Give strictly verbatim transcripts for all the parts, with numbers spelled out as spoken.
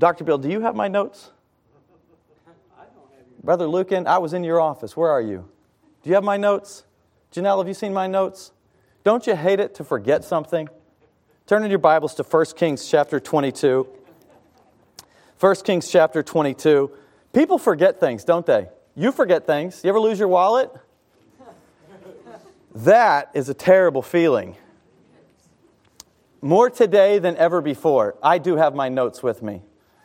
Doctor Bill, do you have my notes? Brother Lucan, I was in your office. Where are you? Do you have my notes? Janelle, have you seen my notes? Don't you hate it to forget something? Turn in your Bibles to First Kings chapter twenty-two. First Kings chapter twenty-two. People forget things, don't they? You forget things. You ever lose your wallet? That is a terrible feeling. More today than ever before. I do have my notes with me.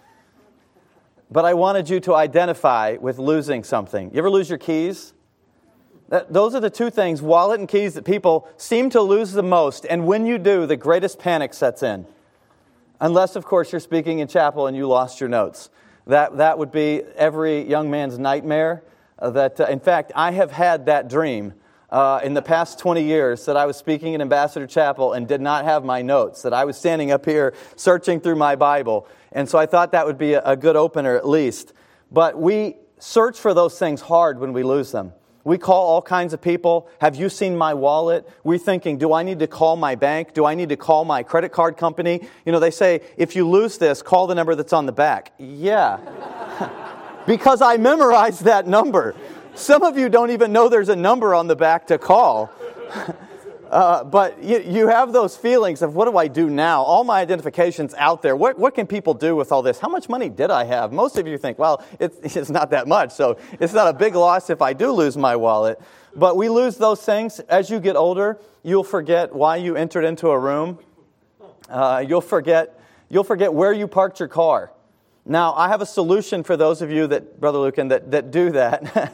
But I wanted you to identify with losing something. You ever lose your keys? That, those are the two things, wallet and keys, that people seem to lose the most. And when you do, the greatest panic sets in. Unless, of course, you're speaking in chapel and you lost your notes. That that would be every young man's nightmare. Uh, that, uh, in fact, I have had that dream uh, in the past twenty years that I was speaking in Ambassador Chapel and did not have my notes. That I was standing up here searching through my Bible. And so I thought that would be a, a good opener at least. But we search for those things hard when we lose them. We call all kinds of people. Have you seen my wallet? We're thinking, do I need to call my bank? Do I need to call my credit card company? You know, they say, if you lose this, call the number that's on the back. Yeah. Because I memorized that number. Some of you don't even know there's a number on the back to call. Uh, but you, you have those feelings of, what do I do now? All my identification's out there. What, what can people do with all this? How much money did I have? Most of you think, well, it's, it's not that much, so it's not a big loss if I do lose my wallet. But we lose those things. As you get older, you'll forget why you entered into a room. Uh, you'll forget, you'll forget where you parked your car. Now, I have a solution for those of you that, Brother Lucan, that, that do that.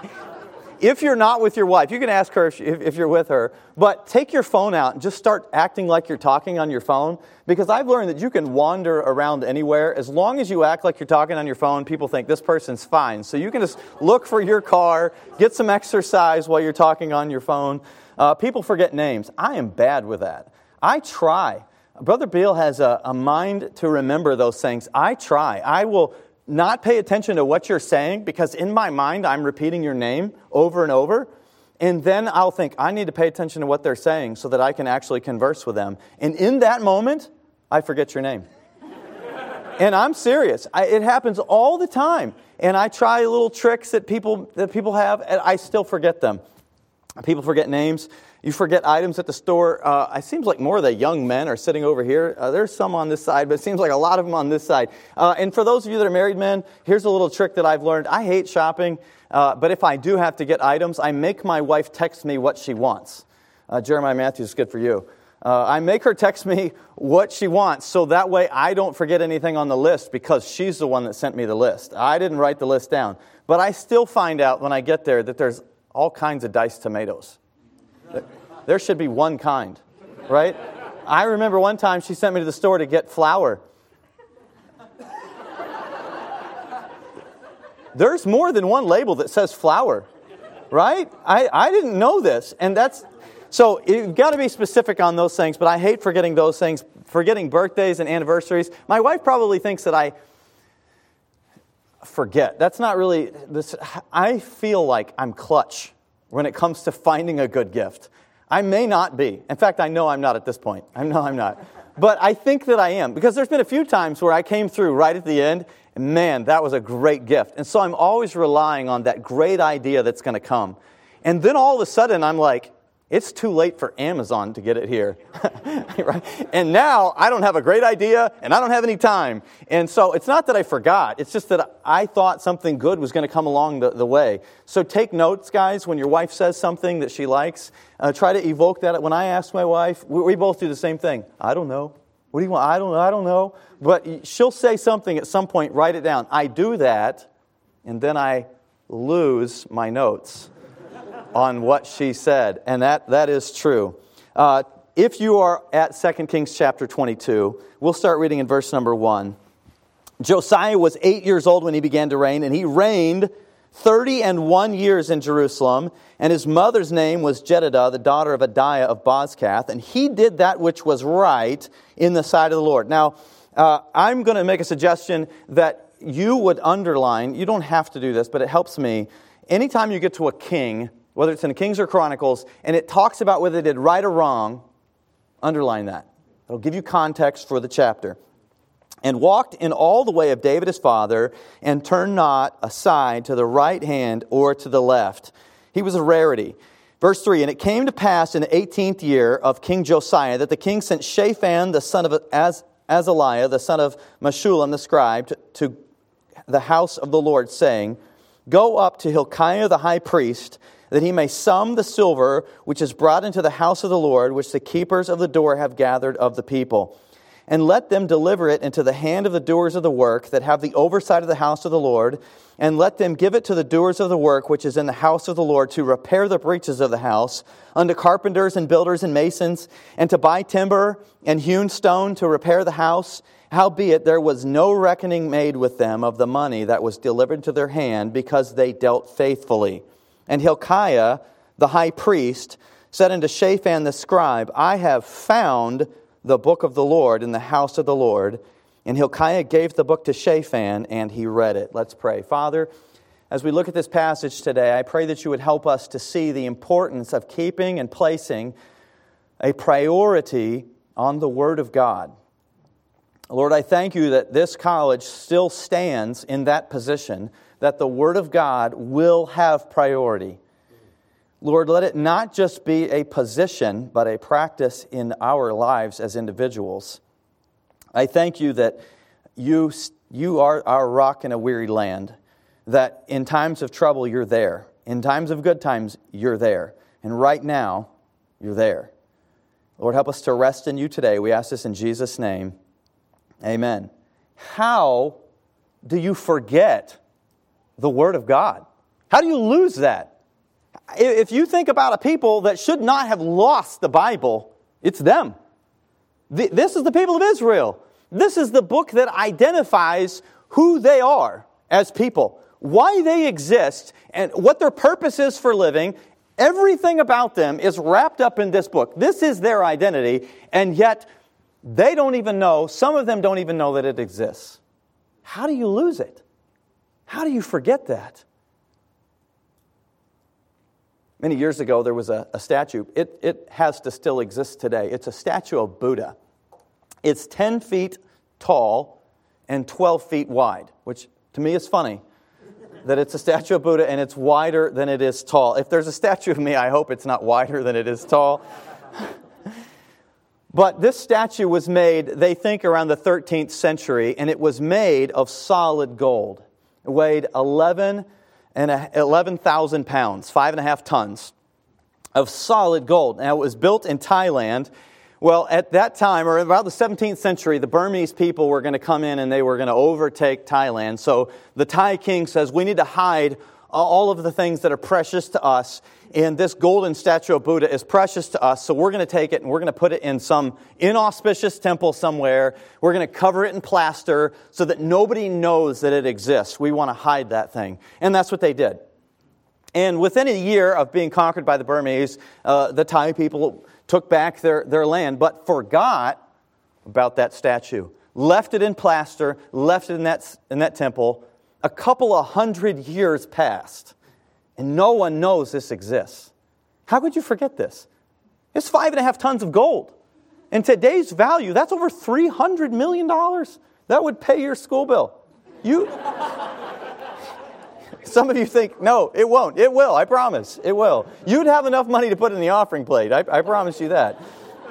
If you're not with your wife, you can ask her if, she, if, if you're with her, but take your phone out and just start acting like you're talking on your phone, because I've learned that you can wander around anywhere. As long as you act like you're talking on your phone, people think this person's fine. So you can just look for your car, get some exercise while you're talking on your phone. Uh, people forget names. I am bad with that. I try. Brother Beal has a, a mind to remember those things. I try. I will not pay attention to what you're saying, because in my mind I'm repeating your name over and over, and then I'll think, I need to pay attention to what they're saying so that I can actually converse with them. And in that moment, I forget your name. And I'm serious. I, it happens all the time. And I try little tricks that people that people have, and I still forget them. People forget names. You forget items at the store. Uh, it seems like more of the young men are sitting over here. Uh, there's some on this side, but it seems like a lot of them on this side. Uh, and for those of you that are married men, here's a little trick that I've learned. I hate shopping, uh, but if I do have to get items, I make my wife text me what she wants. Uh, Jeremiah Matthews is good for you. Uh, I make her text me what she wants, so that way I don't forget anything on the list, because she's the one that sent me the list. I didn't write the list down. But I still find out when I get there that there's all kinds of diced tomatoes. There should be one kind, right? I remember one time she sent me to the store to get flour. There's more than one label that says flour, right? I, I didn't know this. And that's, so you've got to be specific on those things, but I hate forgetting those things, forgetting birthdays and anniversaries. My wife probably thinks that I forget. That's not really, this. I feel like I'm clutch when it comes to finding a good gift. I may not be. In fact, I know I'm not at this point. I know I'm not. But I think that I am, because there's been a few times where I came through right at the end, and man, that was a great gift. And so I'm always relying on that great idea that's going to come. And then all of a sudden, I'm like, it's too late for Amazon to get it here. Right? And now I don't have a great idea, and I don't have any time. And so it's not that I forgot. It's just that I thought something good was going to come along the, the way. So take notes, guys, when your wife says something that she likes. Uh, try to evoke that. When I ask my wife, we, we both do the same thing. I don't know. What do you want? I don't know. I don't know. But she'll say something at some point. Write it down. I do that, and then I lose my notes on what she said. And that, that is true. Uh, if you are at Second Kings chapter twenty-two, we'll start reading in verse number one. Josiah was eight years old when he began to reign, and he reigned thirty and one years in Jerusalem. And his mother's name was Jedidah, the daughter of Adiah of Bozkath. And he did that which was right in the sight of the Lord. Now, uh, I'm going to make a suggestion that you would underline. You don't have to do this, but it helps me. Anytime you get to a king, whether it's in the Kings or Chronicles, and it talks about whether they did right or wrong, underline that. It'll give you context for the chapter. and walked in all the way of David his father, and turned not aside to the right hand or to the left. He was a rarity. Verse three, and it came to pass in the eighteenth year of King Josiah that the king sent Shaphan the son of Az- Azaliah, the son of Meshullam the scribe, to the house of the Lord, saying, Go up to Hilkiah the high priest, that he may sum the silver which is brought into the house of the Lord, which the keepers of the door have gathered of the people. And let them deliver it into the hand of the doers of the work that have the oversight of the house of the Lord, and let them give it to the doers of the work which is in the house of the Lord to repair the breaches of the house, unto carpenters and builders and masons, and to buy timber and hewn stone to repair the house. Howbeit there was no reckoning made with them of the money that was delivered to their hand, because they dealt faithfully. And Hilkiah the high priest said unto Shaphan the scribe, I have found the book of the Lord in the house of the Lord. And Hilkiah gave the book to Shaphan, and he read it. Let's pray. Father, as we look at this passage today, I pray that you would help us to see the importance of keeping and placing a priority on the Word of God. Lord, I thank you that this college still stands in that position, that the Word of God will have priority. Lord, let it not just be a position, but a practice in our lives as individuals. I thank you that you, you are our rock in a weary land, that in times of trouble, you're there. In times of good times, you're there. And right now, you're there. Lord, help us to rest in you today. We ask this in Jesus' name. Amen. How do you forget the Word of God? How do you lose that? If you think about a people that should not have lost the Bible, it's them. This is the people of Israel. This is the book that identifies who they are as people, why they exist, and what their purpose is for living. Everything about them is wrapped up in this book. This is their identity, and yet they don't even know, some of them don't even know that it exists. How do you lose it? How do you forget that? Many years ago, there was a, a statue. It, it has to still exist today. It's a statue of Buddha. It's ten feet tall and twelve feet wide, which to me is funny that it's a statue of Buddha and it's wider than it is tall. If there's a statue of me, I hope it's not wider than it is tall. But this statue was made, they think, around the thirteenth century, and it was made of solid gold. It weighed eleven thousand pounds, five and a half tons of solid gold. Now, it was built in Thailand. Well, at that time, or about the seventeenth century, the Burmese people were going to come in and they were going to overtake Thailand. So the Thai king says, we need to hide all of the things that are precious to us. And this golden statue of Buddha is precious to us, so we're going to take it and we're going to put it in some inauspicious temple somewhere. We're going to cover it in plaster so that nobody knows that it exists. We want to hide that thing. And that's what they did. And within a year of being conquered by the Burmese, uh, the Thai people took back their, their land, but forgot about that statue. Left it in plaster, left it in that, in that temple. A couple of hundred years passed. And no one knows this exists. How could you forget this? It's five and a half tons of gold. In today's value, that's over three hundred million dollars. That would pay your school bill. You, some of you think, no, it won't. It will, I promise. It will. You'd have enough money to put in the offering plate. I, I promise you that.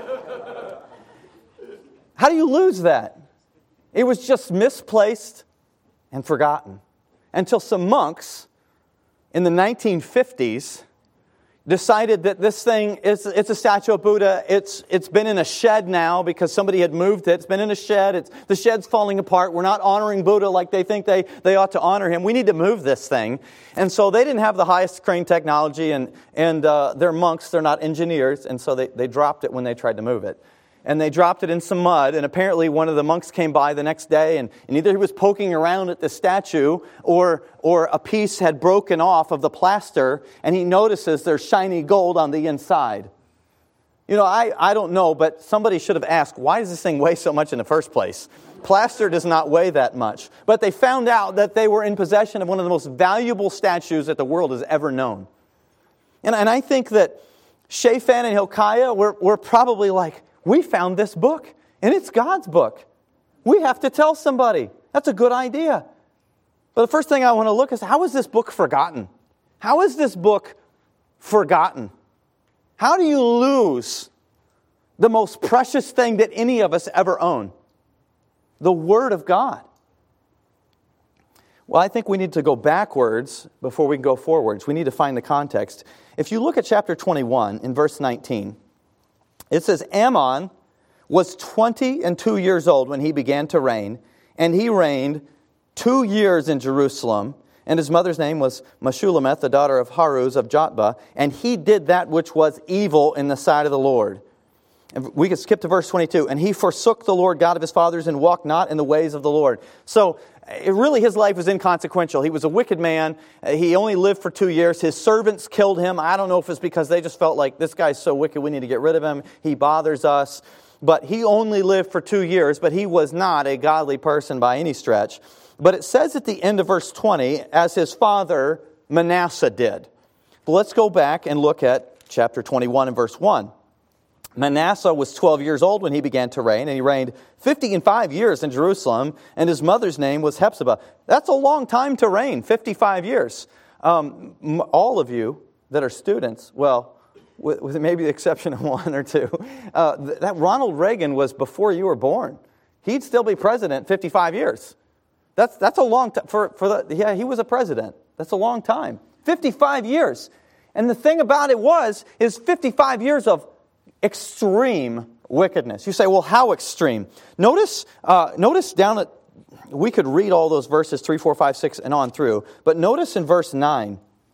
How do you lose that? It was just misplaced and forgotten. Until some monks in the nineteen fifties decided that this thing is it's a statue of Buddha. It's it's been in a shed now because somebody had moved it. It's been in a shed. It's the shed's falling apart. We're not honoring Buddha like they think they, they ought to honor him. We need to move this thing. And so they didn't have the highest crane technology, and and uh, they're monks. They're not engineers, and so they, they dropped it when they tried to move it. And they dropped it in some mud, and apparently one of the monks came by the next day, and, and either he was poking around at the statue, or or a piece had broken off of the plaster, and he notices there's shiny gold on the inside. You know, I, I don't know, but somebody should have asked, why does this thing weigh so much in the first place? Plaster does not weigh that much. But they found out that they were in possession of one of the most valuable statues that the world has ever known. And, and I think that Shaphan and Hilkiah were, were probably like, we found this book, and it's God's book. We have to tell somebody. That's a good idea. But the first thing I want to look is, how is this book forgotten? How is this book forgotten? How do you lose the most precious thing that any of us ever own? The Word of God. Well, I think we need to go backwards before we can go forwards. We need to find the context. If you look at chapter twenty-one in verse nineteen, it says, Ammon was twenty and two years old when he began to reign, and he reigned two years in Jerusalem, and his mother's name was Meshullemeth, the daughter of Haruz of Jotbah, and he did that which was evil in the sight of the Lord. And we could skip to verse twenty-two. And he forsook the Lord God of his fathers and walked not in the ways of the Lord. So it really, his life was inconsequential. He was a wicked man. He only lived for two years. His servants killed him. I don't know if it's because they just felt like, this guy's so wicked, we need to get rid of him. He bothers us. But he only lived for two years, but he was not a godly person by any stretch. But it says at the end of verse twenty, as his father Manasseh did. But let's go back and look at chapter twenty-one and verse one. Manasseh was twelve years old when he began to reign, and he reigned fifty and five years in Jerusalem, and his mother's name was Hephzibah. That's a long time to reign, fifty-five years. Um, all of you that are students, well, with, with maybe the exception of one or two, uh, that Ronald Reagan was before you were born. He'd still be president fifty-five years. That's that's a long time. For, for the, yeah, he was a president. That's a long time. fifty-five years. And the thing about it was, is fifty-five years of extreme wickedness. You say, well, how extreme? Notice, uh, notice down at, we could read all those verses, three, four, five, six, and on through. But notice in verse nine,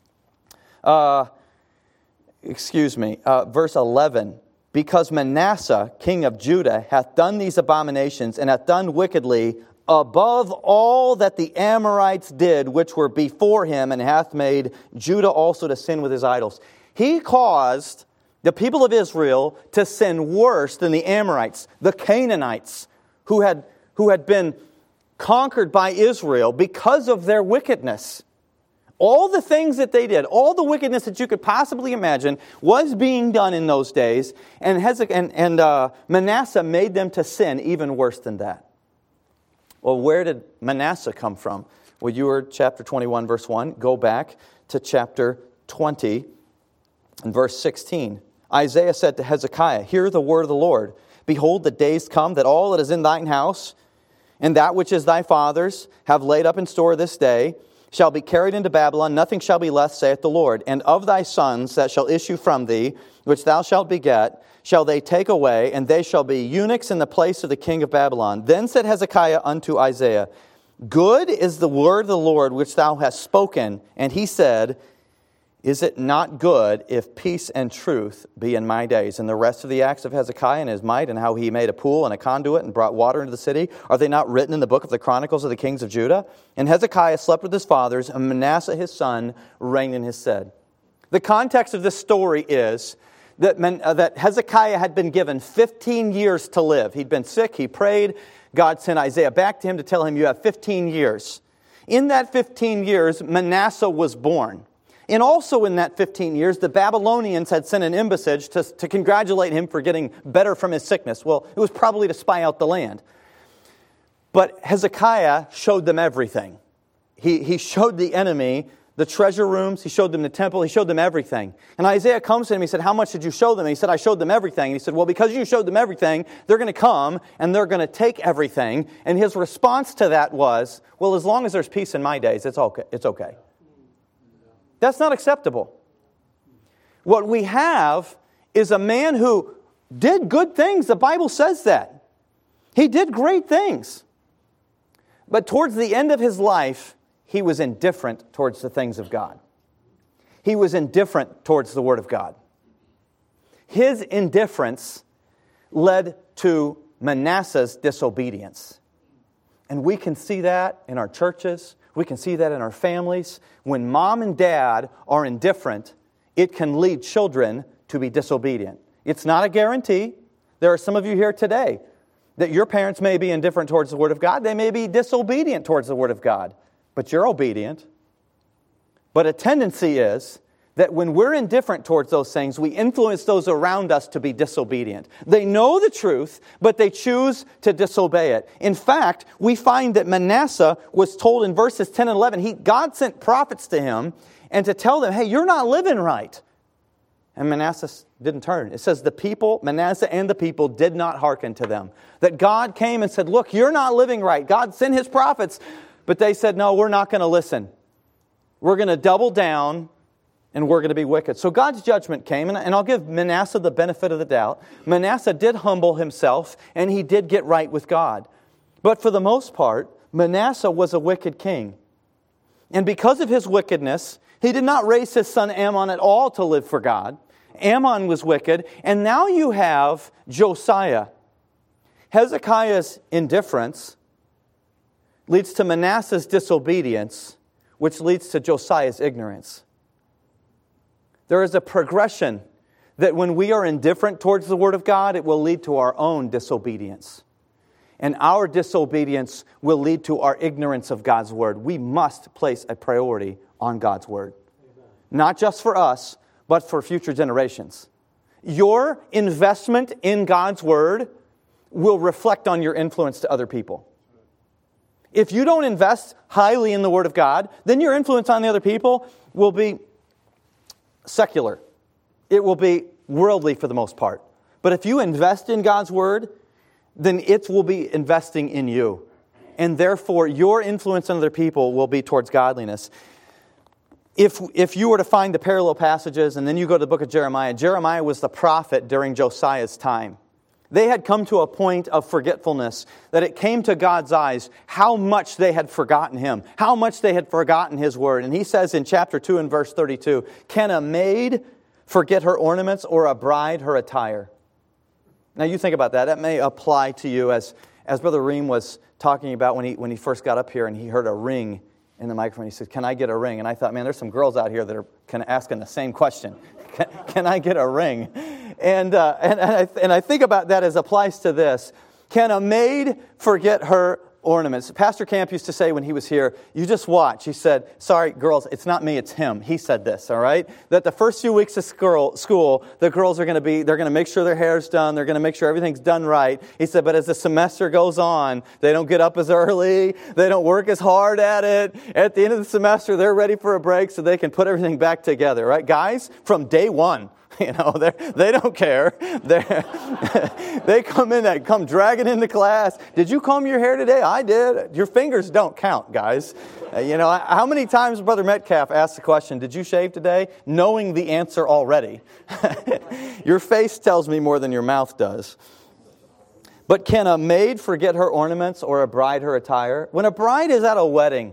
uh, excuse me, uh, verse eleven, because Manasseh, king of Judah, hath done these abominations, and hath done wickedly, above all that the Amorites did, which were before him, and hath made Judah also to sin with his idols. He caused the people of Israel to sin worse than the Amorites, the Canaanites, who had, who had been conquered by Israel because of their wickedness. All the things that they did, all the wickedness that you could possibly imagine was being done in those days, and, Hezekiah, and, and uh, Manasseh made them to sin even worse than that. Well, where did Manasseh come from? Well, you were chapter twenty-one, verse one. Go back to chapter twenty and verse sixteen. Isaiah said to Hezekiah, hear the word of the Lord. Behold, the days come that all that is in thine house, and that which is thy father's, have laid up in store this day, shall be carried into Babylon. Nothing shall be left, saith the Lord. And of thy sons that shall issue from thee, which thou shalt beget, shall they take away, and they shall be eunuchs in the place of the king of Babylon. Then said Hezekiah unto Isaiah, good is the word of the Lord which thou hast spoken. And he said, is it not good if peace and truth be in my days? And the rest of the acts of Hezekiah and his might, and how he made a pool and a conduit and brought water into the city, are they not written in the book of the Chronicles of the kings of Judah? And Hezekiah slept with his fathers, and Manasseh his son reigned in his stead. The context of this story is that, uh, that Hezekiah had been given fifteen years to live. He'd been sick, he prayed. God sent Isaiah back to him to tell him, you have fifteen years. In that fifteen years, Manasseh was born. And also in that fifteen years, the Babylonians had sent an embassage to, to congratulate him for getting better from his sickness. Well, it was probably to spy out the land. But Hezekiah showed them everything. He, he showed the enemy the treasure rooms, he showed them the temple, he showed them everything. And Isaiah comes to him, he said, how much did you show them? And he said, I showed them everything. And he said, well, because you showed them everything, they're going to come and they're going to take everything. And his response to that was, well, as long as there's peace in my days, it's okay. It's okay. That's not acceptable. What we have is a man who did good things. The Bible says that. He did great things. But towards the end of his life, he was indifferent towards the things of God. He was indifferent towards the Word of God. His indifference led to Manasseh's disobedience. And we can see that in our churches. We can see that in our families. When mom and dad are indifferent, it can lead children to be disobedient. It's not a guarantee. There are some of you here today that your parents may be indifferent towards the Word of God. They may be disobedient towards the Word of God. But you're obedient. But a tendency is that when we're indifferent towards those things, we influence those around us to be disobedient. They know the truth, but they choose to disobey it. In fact, we find that Manasseh was told in verses ten and eleven, he, God sent prophets to him and to tell them, hey, you're not living right. And Manasseh didn't turn. It says the people, Manasseh and the people, did not hearken to them. That God came and said, look, you're not living right. God sent His prophets. But they said, no, we're not going to listen. We're going to double down and we're going to be wicked. So God's judgment came, and I'll give Manasseh the benefit of the doubt. Manasseh did humble himself, and he did get right with God. But for the most part, Manasseh was a wicked king. And because of his wickedness, he did not raise his son Ammon at all to live for God. Ammon was wicked, and now you have Josiah. Hezekiah's indifference leads to Manasseh's disobedience, which leads to Josiah's ignorance. There is a progression that when we are indifferent towards the Word of God, it will lead to our own disobedience. And our disobedience will lead to our ignorance of God's Word. We must place a priority on God's Word. Amen. Not just for us, but for future generations. Your investment in God's Word will reflect on your influence to other people. If you don't invest highly in the Word of God, then your influence on the other people will be secular. It will be worldly for the most part. But if you invest in God's Word, then it will be investing in you. And therefore, your influence on other people will be towards godliness. If, if you were to find the parallel passages, and then you go to the book of Jeremiah, Jeremiah was the prophet during Josiah's time. They had come to a point of forgetfulness that it came to God's eyes how much they had forgotten Him, how much they had forgotten His Word. And he says in chapter two and verse thirty-two, can a maid forget her ornaments or a bride her attire? Now you think about that. That may apply to you as, as Brother Reem was talking about when he, when he first got up here and he heard a ring in the microphone. He said, can I get a ring? And I thought, man, there's some girls out here that are kind of asking the same question. Can, can I get a ring? And, uh, and, and, I, and I think about that as applies to this. Can a maid forget her ornaments? Pastor Camp used to say when he was here, you just watch. He said, sorry, girls, it's not me, it's him. He said this, all right? That the first few weeks of school, school the girls are going to be, they're going to make sure their hair's done. They're going to make sure everything's done right. He said, but as the semester goes on, they don't get up as early. They don't work as hard at it. At the end of the semester, they're ready for a break so they can put everything back together, right? Guys, from day one, you know, they they don't care. They come in, they come dragging into class. Did you comb your hair today? I did. Your fingers don't count, guys. Uh, you know, how many times Brother Metcalf asked the question, did you shave today? Knowing the answer already. Your face tells me more than your mouth does. But can a maid forget her ornaments or a bride her attire? When a bride is at a wedding,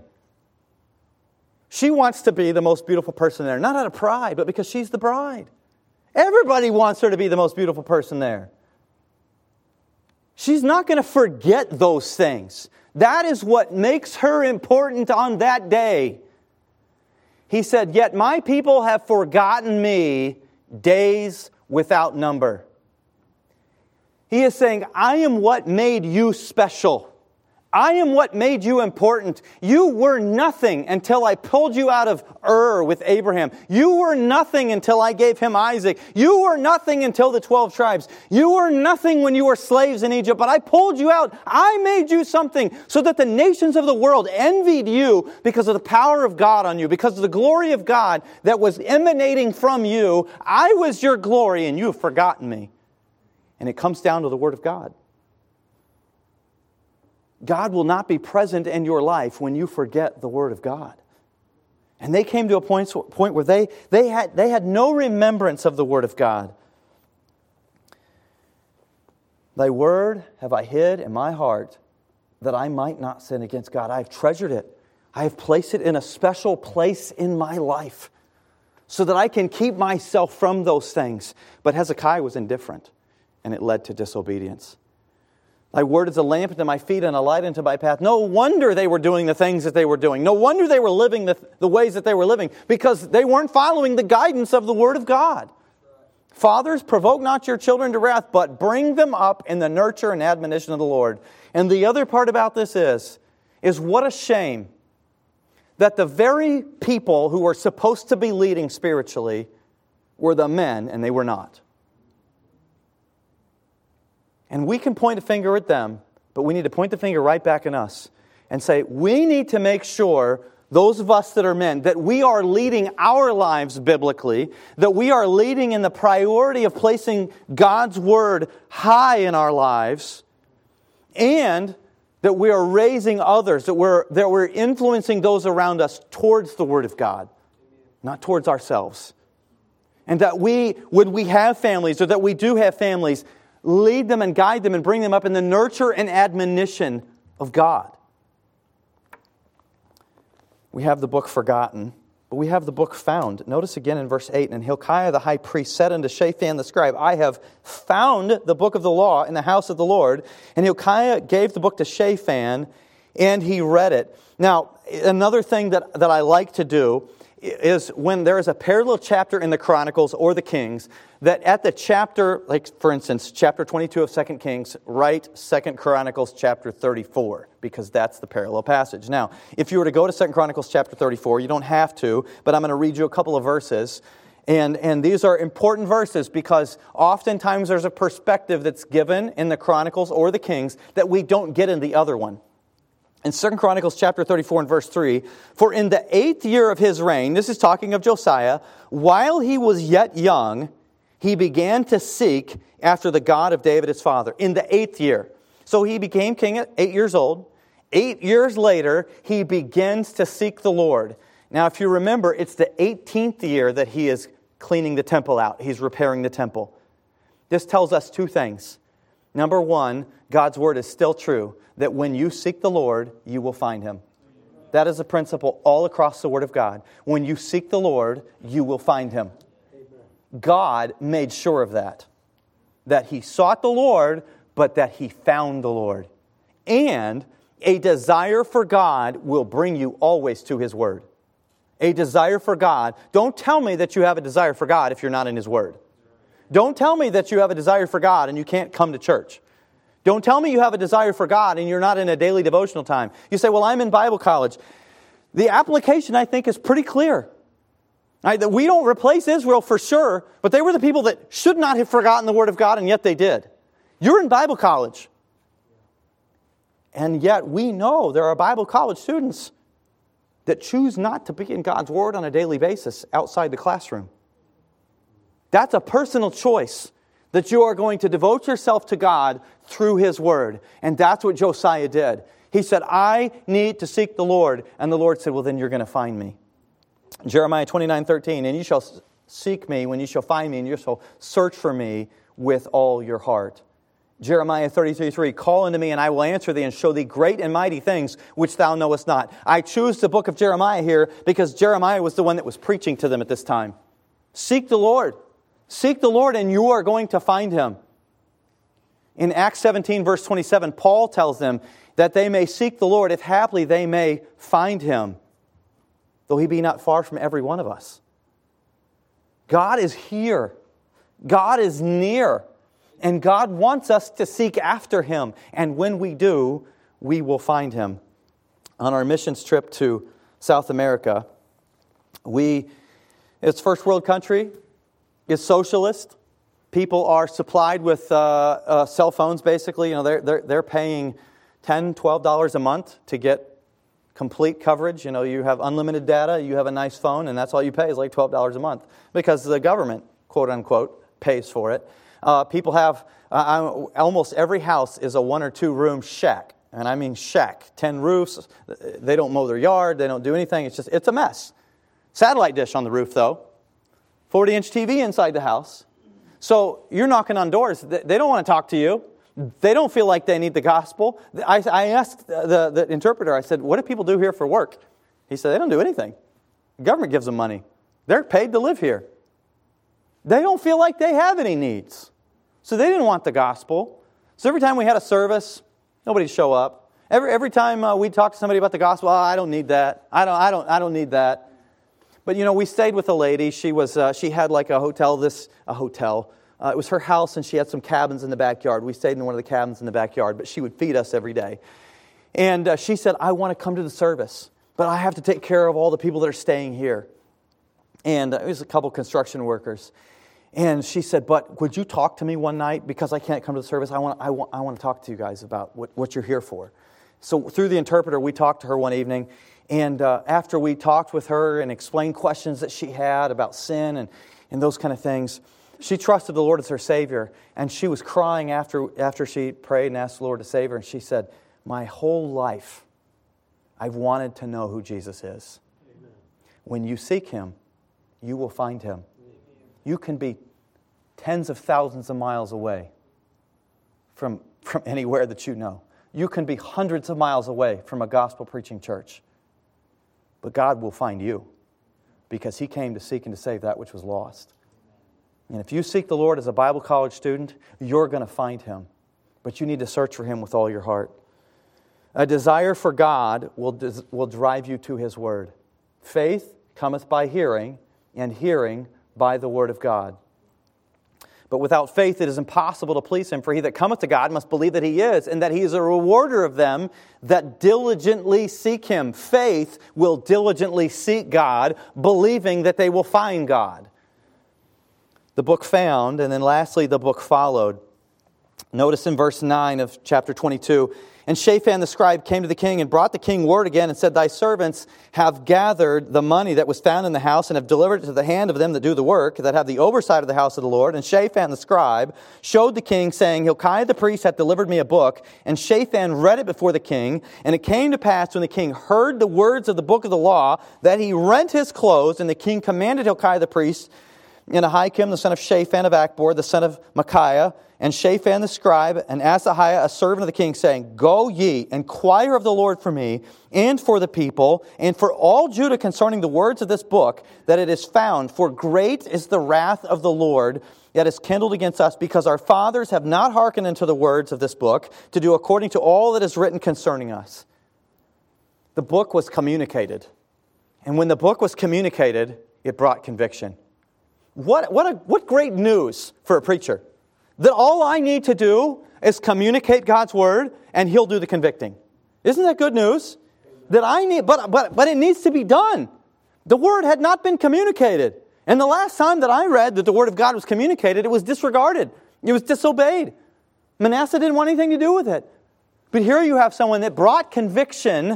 she wants to be the most beautiful person there. Not out of pride, but because she's the bride. Everybody wants her to be the most beautiful person there. She's not going to forget those things. That is what makes her important on that day. He said, yet my people have forgotten me days without number. He is saying, I am what made you special. I am what made you important. You were nothing until I pulled you out of Ur with Abraham. You were nothing until I gave him Isaac. You were nothing until the twelve tribes. You were nothing when you were slaves in Egypt, but I pulled you out. I made you something so that the nations of the world envied you because of the power of God on you, because of the glory of God that was emanating from you. I was your glory and you have forgotten me. And it comes down to the Word of God. God will not be present in your life when you forget the Word of God. And they came to a point, point where they, they, had, they had no remembrance of the Word of God. Thy Word have I hid in my heart that I might not sin against God. I have treasured it. I have placed it in a special place in my life so that I can keep myself from those things. But Hezekiah was indifferent, and it led to disobedience. Thy word is a lamp unto my feet and a light unto my path. No wonder they were doing the things that they were doing. No wonder they were living the, the ways that they were living, because they weren't following the guidance of the Word of God. Fathers, provoke not your children to wrath, but bring them up in the nurture and admonition of the Lord. And the other part about this is, is what a shame that the very people who were supposed to be leading spiritually were the men, and they were not. And we can point a finger at them, but we need to point the finger right back at us and say, we need to make sure, those of us that are men, that we are leading our lives biblically, that we are leading in the priority of placing God's Word high in our lives, and that we are raising others, that we're, that we're influencing those around us towards the Word of God, not towards ourselves. And that we, when we have families, or that we do have families, lead them and guide them and bring them up in the nurture and admonition of God. We have the book forgotten, but we have the book found. Notice again in verse eight, and Hilkiah the high priest said unto Shaphan the scribe, I have found the book of the law in the house of the Lord. And Hilkiah gave the book to Shaphan, and he read it. Now, another thing that, that I like to do is when there is a parallel chapter in the Chronicles or the Kings, that at the chapter, like for instance, chapter twenty-two of Second Kings, write Second Chronicles chapter thirty-four, because that's the parallel passage. Now, if you were to go to Second Chronicles chapter thirty-four, you don't have to, but I'm going to read you a couple of verses. And, and these are important verses because oftentimes there's a perspective that's given in the Chronicles or the Kings that we don't get in the other one. In Second Chronicles chapter thirty-four and verse three, for in the eighth year of his reign, this is talking of Josiah, while he was yet young, he began to seek after the God of David his father. In the eighth year. So he became king at eight years old. Eight years later, he begins to seek the Lord. Now, if you remember, it's the eighteenth year that he is cleaning the temple out. He's repairing the temple. This tells us two things. Number one, God's word is still true, that when you seek the Lord, you will find Him. That is a principle all across the Word of God. When you seek the Lord, you will find Him. God made sure of that. That He sought the Lord, but that He found the Lord. And a desire for God will bring you always to His Word. A desire for God. Don't tell me that you have a desire for God if you're not in His Word. Don't tell me that you have a desire for God and you can't come to church. Don't tell me you have a desire for God and you're not in a daily devotional time. You say, well, I'm in Bible college. The application, I think, is pretty clear. Right, that we don't replace Israel for sure, but they were the people that should not have forgotten the Word of God, and yet they did. You're in Bible college. And yet we know there are Bible college students that choose not to be in God's Word on a daily basis outside the classroom. That's a personal choice. That you are going to devote yourself to God through His Word. And that's what Josiah did. He said, I need to seek the Lord. And the Lord said, well, then you're going to find me. Jeremiah twenty-nine thirteen, and you shall seek me when you shall find me, and you shall search for me with all your heart. Jeremiah thirty-three three, call unto me, and I will answer thee, and show thee great and mighty things which thou knowest not. I choose the book of Jeremiah here because Jeremiah was the one that was preaching to them at this time. Seek the Lord. Seek the Lord and you are going to find Him. In Acts seventeen verse twenty-seven, Paul tells them that they may seek the Lord if haply they may find Him, though He be not far from every one of us. God is here. God is near. And God wants us to seek after Him. And when we do, we will find Him. On our missions trip to South America, we, it's first world country. Is socialist. People are supplied with uh, uh, cell phones, basically. You know, they're, they're, they're paying ten dollars, twelve dollars a month to get complete coverage. You know, you have unlimited data, you have a nice phone, and that's all you pay is like twelve dollars a month. Because the government, quote unquote, pays for it. Uh, people have, uh, almost every house is a one or two room shack. And I mean shack. Ten roofs. They don't mow their yard. They don't do anything. It's just, it's a mess. Satellite dish on the roof, though. forty inch T V inside the house. So you're knocking on doors. They don't want to talk to you. They don't feel like they need the gospel. I, I asked the, the interpreter, I said, what do people do here for work? He said, they don't do anything. The government gives them money. They're paid to live here. They don't feel like they have any needs. So they didn't want the gospel. So every time we had a service, nobody'd show up. Every every time uh, we talk to somebody about the gospel, oh, I don't need that. I don't I don't I don't need that. But, you know, we stayed with a lady. She was uh, she had like a hotel, this, a hotel. Uh, it was her house, and she had some cabins in the backyard. We stayed in one of the cabins in the backyard, but she would feed us every day. And uh, she said, I want to come to the service. but I have to take care of all the people that are staying here. And it was a couple construction workers. And she said, but would you talk to me one night? Because I can't come to the service. I want, I want, I want to talk to you guys about what, what you're here for. So through the interpreter, we talked to her one evening. And uh, after we talked with her and explained questions that she had about sin and, and those kind of things, she trusted the Lord as her Savior. And she was crying after, after she prayed and asked the Lord to save her. And she said, my whole life, I've wanted to know who Jesus is. Amen. When you seek Him, you will find Him. You can be tens of thousands of miles away from, from anywhere that you know. You can be hundreds of miles away from a gospel-preaching church. But God will find you because He came to seek and to save that which was lost. And if you seek the Lord as a Bible college student, you're going to find Him. But you need to search for Him with all your heart. A desire for God will, des- will drive you to His Word. Faith cometh by hearing, and hearing by the Word of God. But without faith it is impossible to please Him, for he that cometh to God must believe that He is, and that He is a rewarder of them that diligently seek Him. Faith will diligently seek God, believing that they will find God. The book found, and then lastly the book followed. Notice in verse nine of chapter twenty-two, and Shaphan the scribe came to the king and brought the king word again and said, thy servants have gathered the money that was found in the house and have delivered it to the hand of them that do the work, that have the oversight of the house of the Lord. And Shaphan the scribe showed the king, saying, Hilkiah the priest hath delivered me a book. And Shaphan read it before the king. And it came to pass when the king heard the words of the book of the law, that he rent his clothes. And the king commanded Hilkiah the priest, and Ahikam the son of Shaphan of Akbor, the son of Micaiah, and Shaphan the scribe, and Asahiah a servant of the king, saying, go ye, inquire of the Lord for me, and for the people, and for all Judah concerning the words of this book, that it is found. For great is the wrath of the Lord that is kindled against us, because our fathers have not hearkened unto the words of this book, to do according to all that is written concerning us. The book was communicated. And when the book was communicated, it brought conviction. What, what, a, what great news for a preacher. That all I need to do is communicate God's Word and He'll do the convicting. Isn't that good news? That I need, but, but, but it needs to be done. The Word had not been communicated. And the last time that I read that the Word of God was communicated, it was disregarded. It was disobeyed. Manasseh didn't want anything to do with it. But here you have someone that brought conviction.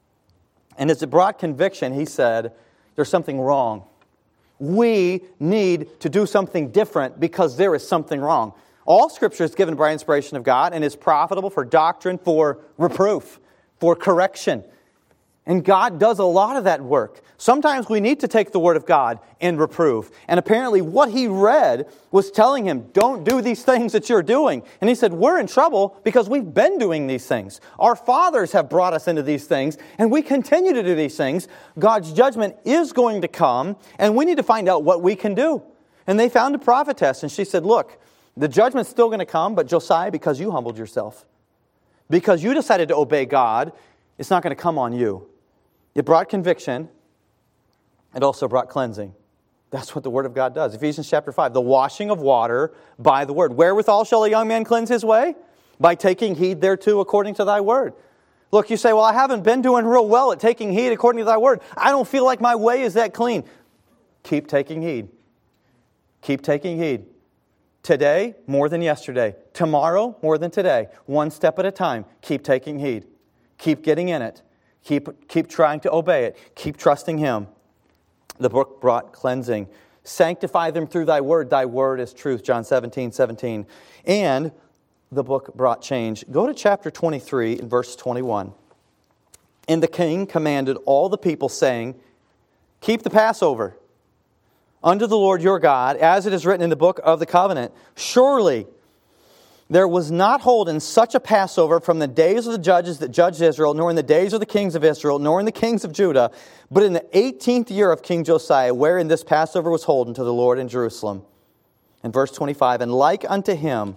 And as it brought conviction, he said, there's something wrong. We need to do something different because there is something wrong. All Scripture is given by inspiration of God and is profitable for doctrine, for reproof, for correction. And God does a lot of that work. Sometimes we need to take the Word of God and reprove. And apparently what he read was telling him, don't do these things that you're doing. And he said, we're in trouble because we've been doing these things. Our fathers have brought us into these things, and we continue to do these things. God's judgment is going to come, and we need to find out what we can do. And they found a prophetess, and she said, look, the judgment's still going to come, but Josiah, because you humbled yourself, because you decided to obey God, it's not going to come on you. It brought conviction. It also brought cleansing. That's what the Word of God does. Ephesians chapter five, the washing of water by the Word. Wherewithal shall a young man cleanse his way? By taking heed thereto according to thy Word. Look, you say, well, I haven't been doing real well at taking heed according to thy Word. I don't feel like my way is that clean. Keep taking heed. Keep taking heed. Today, more than yesterday. Tomorrow, more than today. One step at a time. Keep taking heed. Keep getting in it. Keep, keep trying to obey it. Keep trusting Him. The book brought cleansing. Sanctify them through thy word. Thy word is truth. John seventeen, seventeen. And the book brought change. Go to chapter twenty-three and verse twenty-one. And the king commanded all the people, saying, keep the Passover unto the Lord your God, as it is written in the book of the covenant. Surely there was not holden such a Passover from the days of the judges that judged Israel, nor in the days of the kings of Israel, nor in the kings of Judah, but in the eighteenth year of King Josiah, wherein this Passover was holden to the Lord in Jerusalem. In verse twenty-five, and like unto him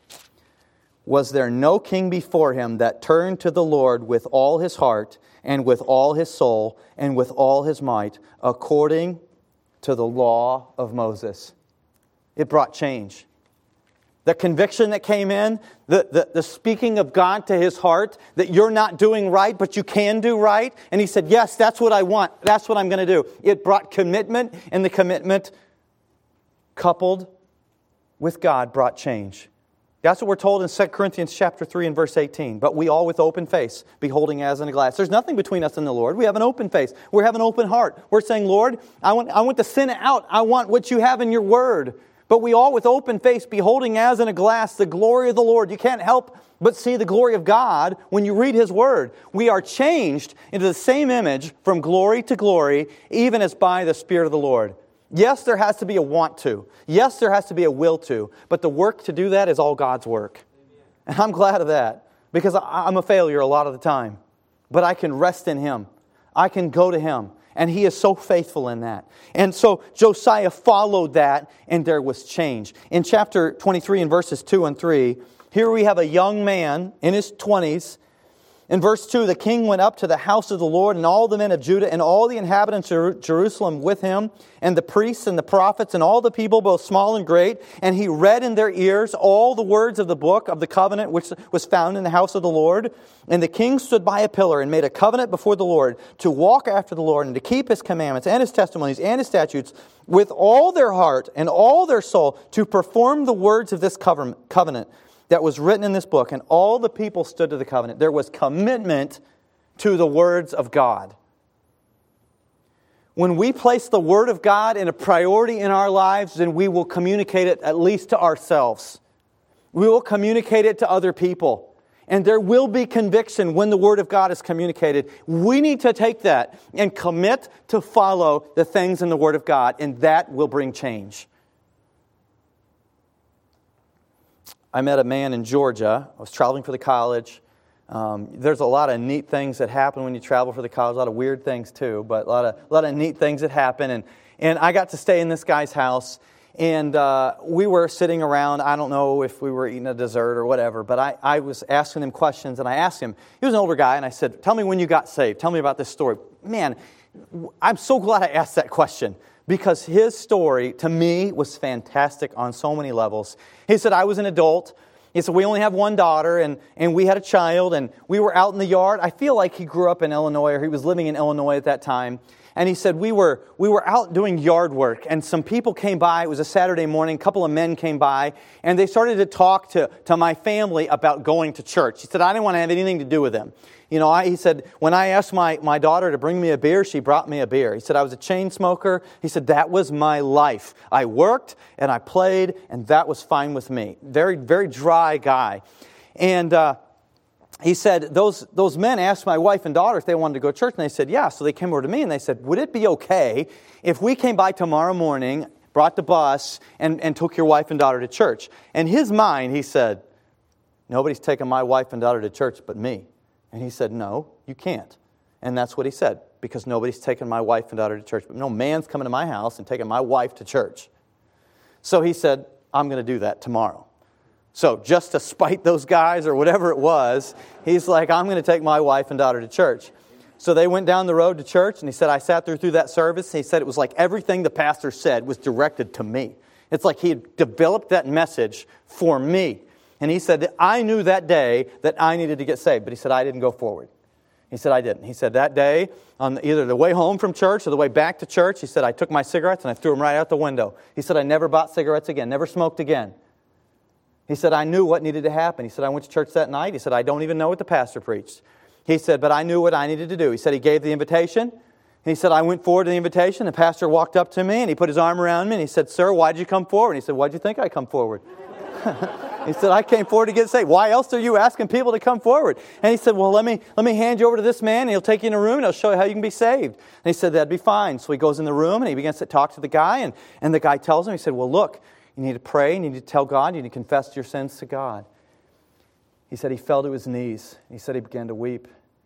was there no king before him that turned to the Lord with all his heart, and with all his soul, and with all his might, according to the law of Moses. It brought change. The conviction that came in, the, the, the speaking of God to his heart, that you're not doing right, but you can do right. And he said, yes, that's what I want. That's what I'm going to do. It brought commitment, and the commitment coupled with God brought change. That's what we're told in Second Corinthians chapter three and verse eighteen. But we all with open face, beholding as in a glass. There's nothing between us and the Lord. We have an open face. We have an open heart. We're saying, Lord, I want, I want the sin out. I want what you have in your word. But we all with open face, beholding as in a glass the glory of the Lord. You can't help but see the glory of God when you read his word. We are changed into the same image from glory to glory, even as by the Spirit of the Lord. Yes, there has to be a want to. Yes, there has to be a will to. But the work to do that is all God's work. And I'm glad of that, because I'm a failure a lot of the time. But I can rest in him. I can go to him. And he is so faithful in that. And so Josiah followed that, and there was change. In chapter twenty-three, in verses two and three, here we have a young man in his twenties. In verse two, the king went up to the house of the Lord, and all the men of Judah and all the inhabitants of Jerusalem with him, and the priests and the prophets and all the people, both small and great. And he read in their ears all the words of the book of the covenant which was found in the house of the Lord. And the king stood by a pillar and made a covenant before the Lord to walk after the Lord and to keep his commandments and his testimonies and his statutes with all their heart and all their soul, to perform the words of this covenant that was written in this book. And all the people stood to the covenant. There was commitment to the words of God. When we place the Word of God in a priority in our lives, then we will communicate it at least to ourselves. We will communicate it to other people. And there will be conviction when the Word of God is communicated. We need to take that and commit to follow the things in the Word of God, and that will bring change. I met a man in Georgia. I was traveling for the college. Um, there's a lot of neat things that happen when you travel for the college. A lot of weird things too, but a lot of a lot of neat things that happen. And and I got to stay in this guy's house, and uh, we were sitting around. I don't know if we were eating a dessert or whatever, but I, I was asking him questions, and I asked him. He was an older guy, and I said, "Tell me when you got saved. Tell me about this story." Man, I'm so glad I asked that question, because his story, to me, was fantastic on so many levels. He said, I was an adult. He said, we only have one daughter, and, and we had a child, and we were out in the yard. I feel like he grew up in Illinois, or he was living in Illinois at that time. And he said, we were we were out doing yard work, and some people came by. It was a Saturday morning. A couple of men came by, and they started to talk to, to my family about going to church. He said, I didn't want to have anything to do with them. You know, I, he said, when I asked my, my daughter to bring me a beer, she brought me a beer. He said, I was a chain smoker. He said, that was my life. I worked, and I played, and that was fine with me. Very, very dry guy. And uh, he said, those, those men asked my wife and daughter if they wanted to go to church, and they said, yeah. So they came over to me, and they said, would it be okay if we came by tomorrow morning, brought the bus, and, and took your wife and daughter to church? In his mind, he said, nobody's taking my wife and daughter to church but me. And he said, no, you can't. And that's what he said, because nobody's taking my wife and daughter to church. But no man's coming to my house and taking my wife to church. So he said, I'm going to do that tomorrow. So just to spite those guys or whatever it was, he's like, I'm going to take my wife and daughter to church. So they went down the road to church, and he said, I sat there through that service. And he said it was like everything the pastor said was directed to me. It's like he had developed that message for me. And he said that I knew that day that I needed to get saved. But he said, I didn't go forward. He said, I didn't. He said, that day, on either the way home from church or the way back to church, he said, I took my cigarettes and I threw them right out the window. He said, I never bought cigarettes again, never smoked again. He said, I knew what needed to happen. He said, I went to church that night. He said, I don't even know what the pastor preached. He said, but I knew what I needed to do. He said, he gave the invitation. He said, I went forward to the invitation. The pastor walked up to me and he put his arm around me and he said, sir, why did you come forward? And he said, why did you think I come forward? He said, I came forward to get saved. Why else are you asking people to come forward? And he said, well, let me let me hand you over to this man, and he'll take you in a room, and he'll show you how you can be saved. And he said, that'd be fine. So he goes in the room, and he begins to talk to the guy, and, and the guy tells him, he said, well, look, you need to pray, you need to tell God, you need to confess your sins to God. He said he fell to his knees. He said he began to weep.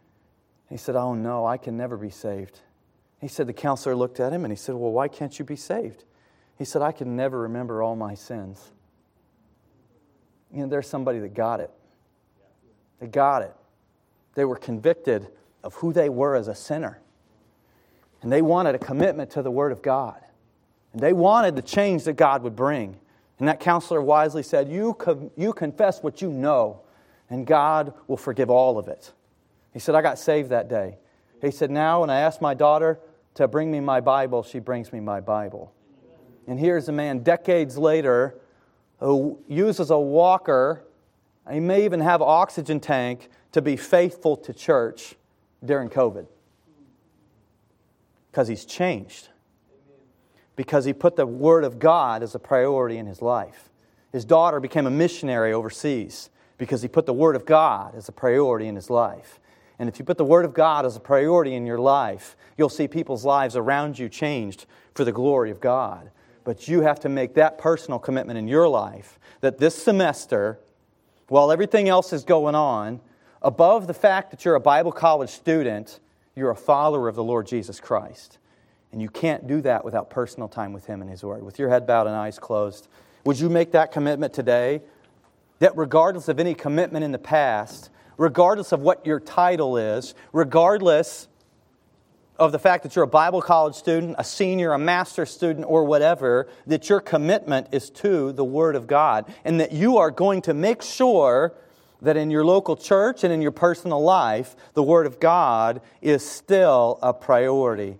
He said, oh, no, I can never be saved. He said the counselor looked at him, and he said, well, why can't you be saved? He said, I can never remember all my sins. You know, there's somebody that got it. They got it. They were convicted of who they were as a sinner. And they wanted a commitment to the Word of God. And they wanted the change that God would bring. And that counselor wisely said, you, co- you confess what you know, and God will forgive all of it. He said, I got saved that day. He said, now when I ask my daughter to bring me my Bible, she brings me my Bible. And here's a man decades later who uses a walker. He may even have an oxygen tank to be faithful to church during COVID. Because he's changed. Because he put the Word of God as a priority in his life. His daughter became a missionary overseas because he put the Word of God as a priority in his life. And if you put the Word of God as a priority in your life, you'll see people's lives around you changed for the glory of God. But you have to make that personal commitment in your life that this semester, while everything else is going on, above the fact that you're a Bible college student, you're a follower of the Lord Jesus Christ. And you can't do that without personal time with Him and His Word. With your head bowed and eyes closed, would you make that commitment today? That regardless of any commitment in the past, regardless of what your title is, regardless of the fact that you're a Bible college student, a senior, a master's student, or whatever, that your commitment is to the Word of God. And that you are going to make sure that in your local church and in your personal life, the Word of God is still a priority.